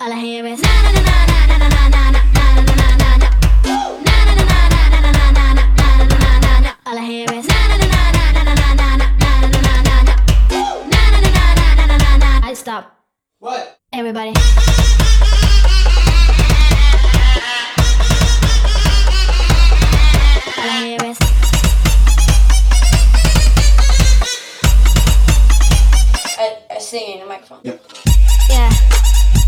All I hear is na na na na na na na na na na na na na. Na na na na na na na na na na na na na. All I hear is na na na na na na na na na na na na na na. Na na na na na na na na. I stop. What? Everybody. All I hear is. I sing in the microphone. Yep. Yeah.